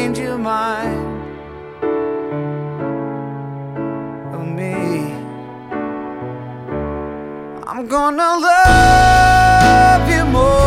change your mind of me. I'm gonna love you more